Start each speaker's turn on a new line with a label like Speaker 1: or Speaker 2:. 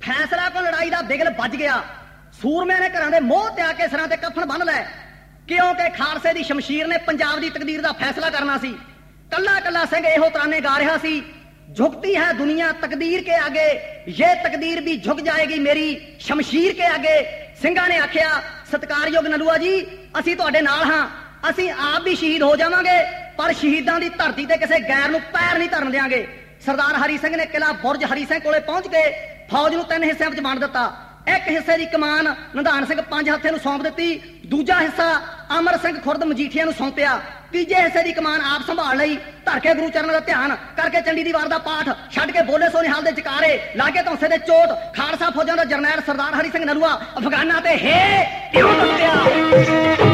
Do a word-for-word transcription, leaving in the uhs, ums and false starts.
Speaker 1: फैसला को लड़ाई का बिगल बज गया। सूरमे ने घरां दे मोह त्याग के सिरां ते कफन बन लै, क्योंकि खालसे की शमशीर ने पंजाब की तकदीर का फैसला करना सी। कला कला सिंह इहो तराने गा रहा सी, झुकती है दुनिया तकदीर के आगे, ये तकदीर भी झुक जाएगी मेरी शमशीर के आगे। ਸਿੰਘਾਂ ने आख्या सत्कारयोग नलूआ जी, असीं तुहाडे नाल हां, असीं आप भी शहीद हो जावांगे, पर शहीदां दी धरती ते किसी गैर नूं पैर नहीं धरन देंगे। सरदार हरी सिंह ने किला बुरज हरी सिंह कोले पहुंच के फौज नूं तीन हिस्सिਆਂ ਵਿੱਚ ਵੰਡ ਦਿੱਤਾ। एक हिस्से की कमान निधान सिंह पंज हत्थे नूं सौंप दित्ती, दूजा हिस्सा अमर सिंह खुर्द मजीठिया नूं सौंपिया, तीजे हिस्से की कमान आप संभाल लई। धर के गुरु चरणों का ध्यान करके चंडी दी वार दा पाठ छड्ड के बोले सो निहाल दे जकारे, लागे धौंसे दे चोट खालसा फौजां दा जरनैल सरदार हरी सिंह नलूआ अफगाना ते हे क्यों दस्सिया।